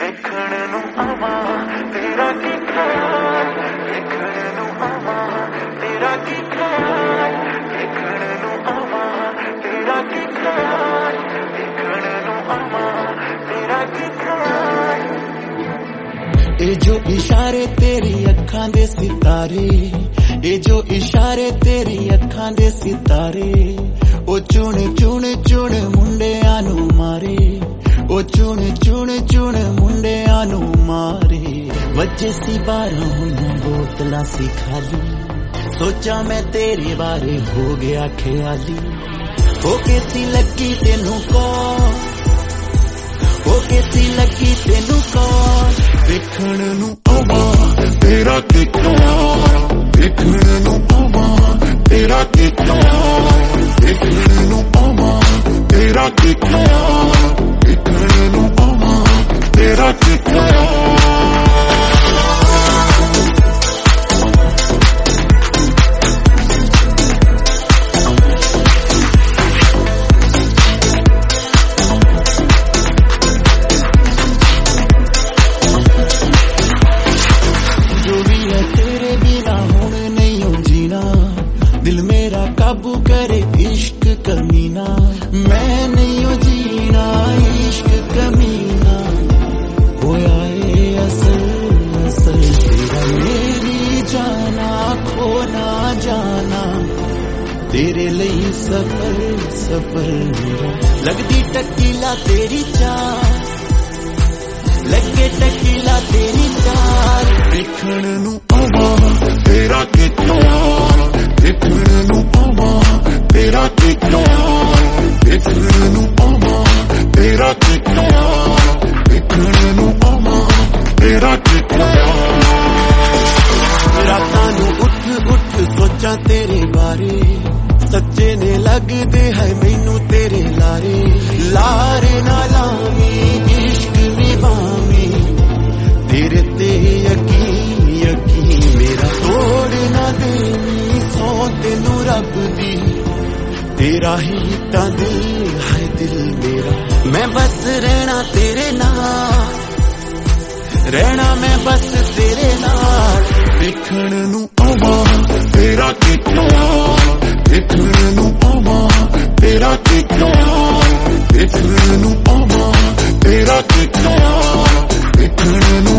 देखण नूं आवां तेरा की ख्याल, देखण नूं आवां तेरा की ख्याल, देखण नूं आवां तेरा की ख्याल, देखण नूं आवां तेरा की ख्याल। ए जो इशारे तेरी अखां दे सितारे, ए जो इशारे तेरी अखां दे सितारे, ओ चुन चुन चुन मुंडियां नूं मारे, ओ चुन चुन चुन मुंडियां नूं मारे। वजे सी 12 हुई बोतलां सी खाली, सोचा मैं तेरे बारे हो गया ख्याली। हो के सी लगी तेनू कौन, हो के सी लगी तेनू कौन, देखण नूं आवां तेरा की ख्याल, देखण नूं आवां तेरा की ख्याल, देखण नूं आवां तेरा की ख्याल, देखण नूं आवां तेरा की ख्याल। दिल मेरा काबू करे इश्क कमीना, मैं नहीं हो जीना इश्क कमीना। होया ए असल असल तेरा मेरी जाना खो ना जाना, तेरे लिए सफर सफर मेरा। लगदी टकीला तेरी चाल, लगे टकीला तेरी चाल, देखण नूं आवां तेरा की ख्याल, देखण नूं आवां तेरा की ख्याल, देखण नूं आवां तेरा की ख्याल, देखण नूं आवां तेरा की ख्याल। रातां नूं उठ उठ सोचां तेरे बारे, सच्चे ने लगदे है मैनू तेरे लारे। लारे ना लावी इश्क निभावी, तेरे ते यकीन यकीन मेरा तोड़ ना देनी सौ तेनू रब दी, तेरा ही तां दिल है दिल मेरा। मैं बस रहना तेरे नाल, रहना मैं बस तेरे नाल, देखण नूं आवां तेरा की ख्याल, देखण नूं आवां तेरा की ख्याल, देखण नूं आवां तेरा की ख्याल, देखण नूं